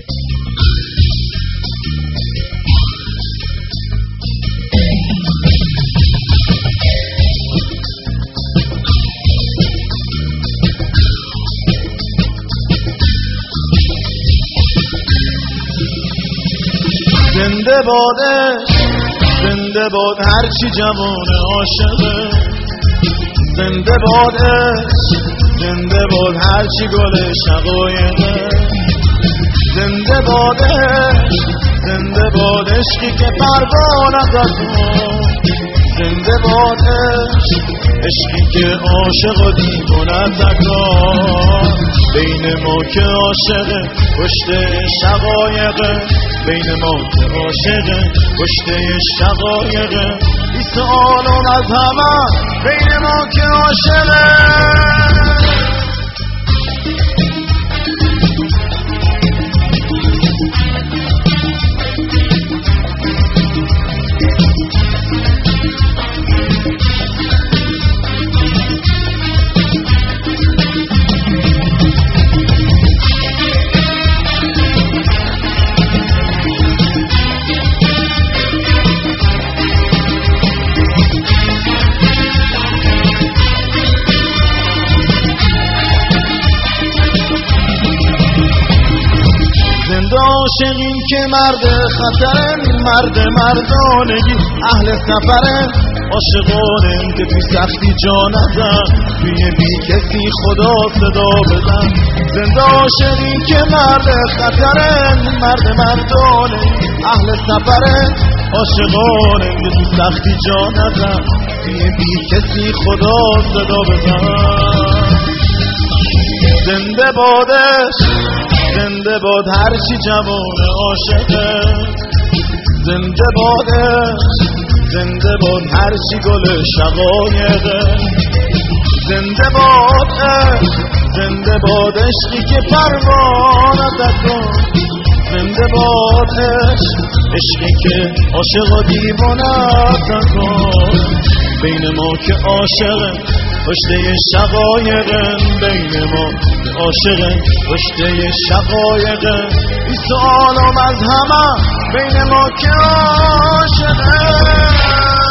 زنده بادش، زنده باد هرچی جوان عاشقه، زنده بادش، زنده باد هرچی گل شقایقه، زنده بادش، زنده باد عشقی که پروانه از تو، زنده بادش، عشقی که عاشق و دیوانه زکار، بین ما که عاشقه پشت شقایقه، بین ما که عاشقه پشت شقایقه، بی سؤالم از همه بین ما که عاشقه. عاشقین که مرد خطرن، مرد مردانگی اهل سفرن، عاشقانن که توی سختی جا نزن، توی بی کسی خدا صدا بزن. زنده عاشقین که مرد خطرن، مرد مردانگی اهل سفرن، عاشقانن که توی سختی جا نزن، توی بی کسی خدا صدا بزن. زنده بادش، زنده باد هرچی جوان عاشقه، زنده بادش، زنده باد هرچی گل شقایقه، زنده بادش، زنده باد عشقی که پروانه زکن، زنده بادش، عشقی که عاشق و دیوانه زکن، بین ما که عاشقه پشت شقایقه، بین ما که عاشقه پشت شقایقه، بی سؤالم از همه بین ما که عاشقه.